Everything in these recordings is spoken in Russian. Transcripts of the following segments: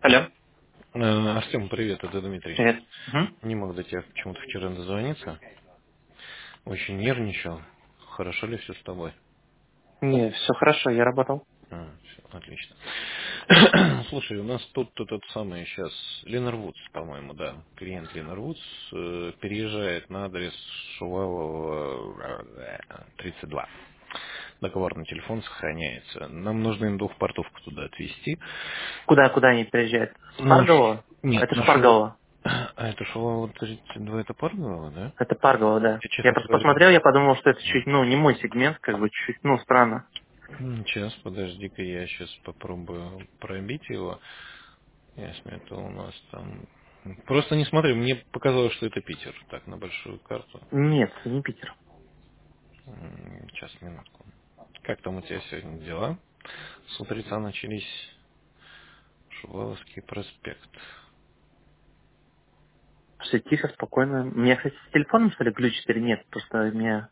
Алло, Артем, привет, это Дмитрий. привет. Мгм. Не мог до тебя почему-то вчера дозвониться. Очень нервничал. Хорошо ли все с тобой? Не, все хорошо, я работал. Всё, отлично. Слушай, у нас тут тот самый сейчас Ленар Вудс, по-моему, да. Клиент Ленар Вудс переезжает на адрес Шувалова 32. Договор на телефон сохраняется. Нам нужно им двухпортовку туда отвезти. Куда они приезжают? С Ну, Парголова? нет, Это с нашел. Парголова. А это Шувалова 32, это Паргова, да? Это Парголова, да. Я, Я честно просто говоря, посмотрел, я подумал, что это чуть, не мой сегмент, как бы чуть, странно. сейчас, подожди-ка, я сейчас попробую пробить его. Ясно, это у нас там... Просто не смотри, мне показалось, что это Питер. Так, на большую карту. Нет, не Питер. Сейчас, минутку. Как там у тебя сегодня дела? С утреца начались. Шуваловский проспект. Все тихо, спокойно. У меня, кстати, с телефоном, что ли, глючит или нет? Просто у меня...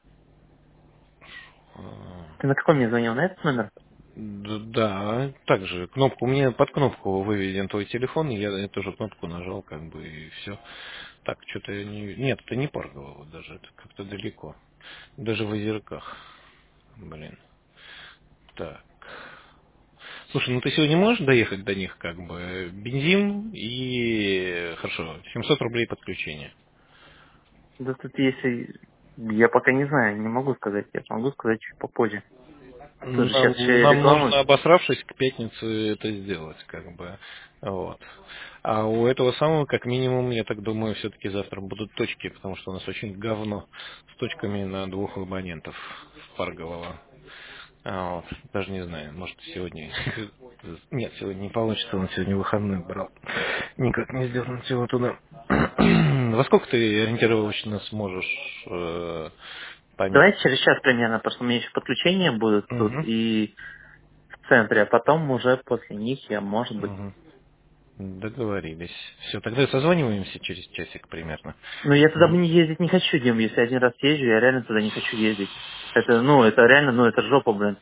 А, Ты на каком мне звонил? На этот номер? Да, также кнопку, у меня под кнопку выведен твой телефон, и я эту же кнопку нажал, как бы, и все. Так, что-то я не... Нет, это не Парголово даже, это как-то далеко. Даже в озерках. Блин. Так. Слушай, ну ты сегодня можешь доехать до них, как бы, бензин и... Хорошо, 700 рублей подключение. Да тут если... Я пока не знаю, не могу сказать. Я могу сказать чуть попозже. Тут же сейчас еще и Нам реклама. нужно, обосравшись, к пятнице это сделать, как бы. Вот. А у этого самого, как минимум, я так думаю, все-таки завтра будут точки, потому что у нас очень говно с точками на двух абонентов в Парголово. Вот. Даже не знаю, может сегодня... Нет, сегодня не получится, он сегодня выходной брал. Никак не сдернуть его туда. Во сколько ты ориентировочно сможешь понять? Давайте через час примерно, потому что у меня еще подключения будут тут Угу. и в центре, а потом уже после них я, может быть... Угу. Договорились. Все, тогда созваниваемся через часик примерно. Ну, я туда бы Мгм. не ездить не хочу, Дим. Если один раз езжу, я реально туда не хочу ездить. Это реально, это жопа, блин.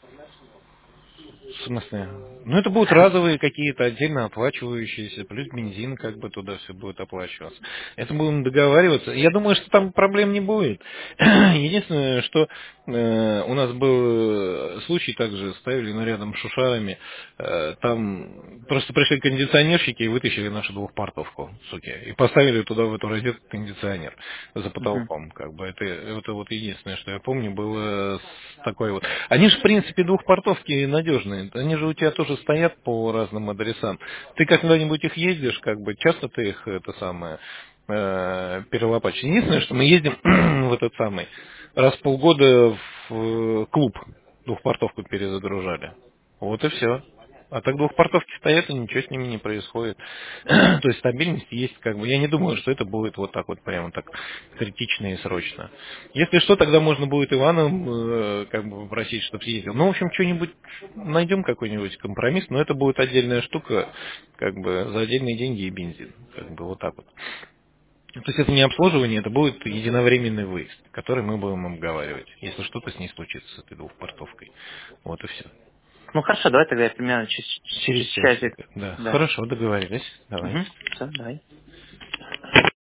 В смысле? Ну, это будут разовые какие-то отдельно оплачивающиеся, плюс бензин как бы туда все будет оплачиваться. Это будем договариваться. Я думаю, что там проблем не будет. Единственное, что у нас был случай, также ставили рядом с Шушарами, там просто пришли кондиционерщики и вытащили нашу двухпортовку, суки, и поставили туда в эту розетку кондиционер за Мгм. потолком, как бы это вот единственное, что я помню, было с такой вот. Они же в принципе двухпортовки надежные, они же у тебя тоже стоят по разным адресам. Ты когда-нибудь их ездишь, как бы часто ты их это самое перелопачиваешь. Единственное, что мы ездим в этот самый раз в полгода в клуб двухпортовку перезагружали. Вот и все. А так двухпортовки стоят, и ничего с ними не происходит. То есть стабильность есть, как бы. Я не думаю, что это будет вот так вот прямо так критично и срочно. Если что, тогда можно будет Иваном как бы попросить, чтобы съездил. Ну, в общем, что-нибудь найдем какой-нибудь компромисс, но это будет отдельная штука, как бы за отдельные деньги и бензин. Как бы вот так вот. То есть это не обслуживание, это будет единовременный выезд, который мы будем обговаривать, если что-то с ней случится, с этой двухпортовкой. Вот и все. Ну, хорошо, давай тогда я примерно через Через часик. часик. Да, Да. хорошо, договорились. Давай. Угу. Все, давай.